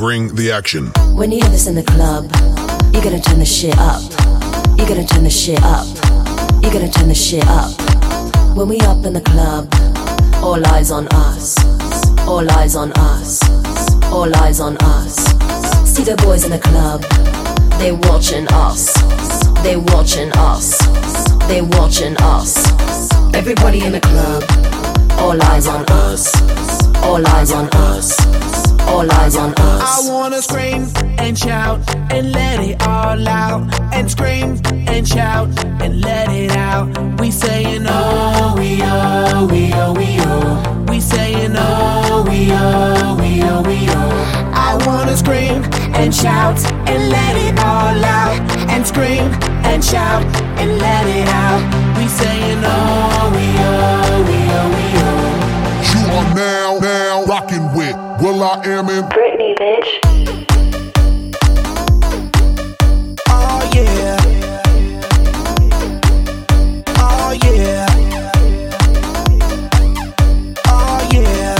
Bring the action. When you hear this in the club, you gotta turn the shit up. You gotta turn the shit up. You gotta turn the shit up. When we up in the club, all eyes on us. All eyes on us. All eyes on us. See the boys in the club, they watching us. They watching us. They watching us. Everybody in the club, all eyes on us. All eyes on us. All eyes on us. I wanna scream and shout and let it all out. And scream and shout and let it out. We saying oh, we oh, we oh, we oh. We saying oh, we oh, we oh, we oh. I wanna scream and shout and let it all out. And scream and shout and let it out. We saying oh, we oh, we oh, we oh. You are now rocking with will.i.am in Britney, bitch. Oh yeah. Oh yeah. Oh yeah.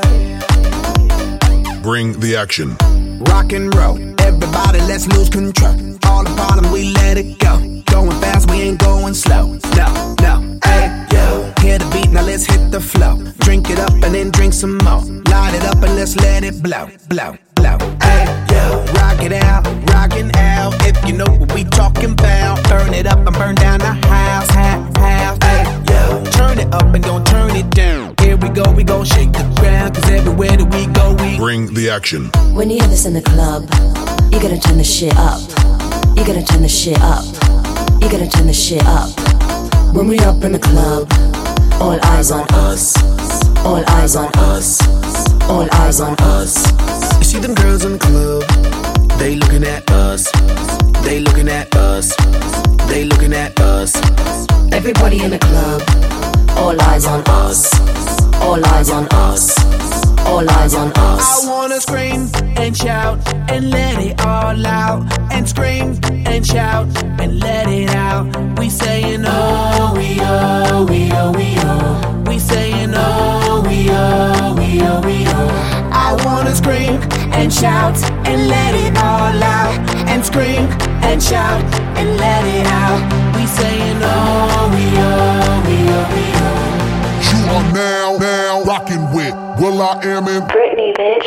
Bring the action. Rock and roll, everybody let's lose control. All the bottom we let it go. Going fast, we ain't going slow. No, no, hey, yo. Hear the beat, now let's hit the flow. Drink it up and then drink some more. Light it up and let's let it blow, blow, blow. Hey, yo. Rock it out, rockin' out. If you know what we talking about. Burn it up and burn down the house, house. Hey, yo. Turn it up and don't turn it down. Here we go shake the ground. Cause everywhere that we go, we bring the action. When you hear this in the club, you gotta turn the shit up. You gotta turn the shit up. You gotta turn the shit up. When we up in the club, all eyes on us. All eyes on us. All eyes on us. You see them girls in the club, they looking at us. They looking at us. They looking at us. Everybody in the club, all eyes on us. All eyes on us. All eyes on us. I wanna scream and shout and let it all out. And scream and shout and let it out. We saying oh, we oh, we oh, we oh. We saying oh, we oh, we oh, we oh. I wanna scream and shout and let it all out. And scream and shout and let it out. We saying oh, we oh, we oh, we oh. You are now rocking with will.i.am in Britney, bitch.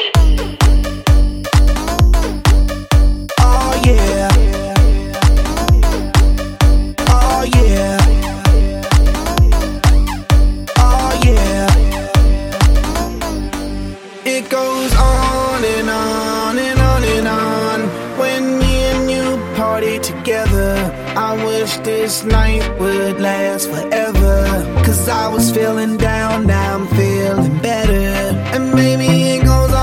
Oh yeah. Oh yeah. Oh yeah. It goes on and on and on and on. When me and you party together, I wish this night would last forever. Cause I was feeling down, now I'm feeling better. And maybe it goes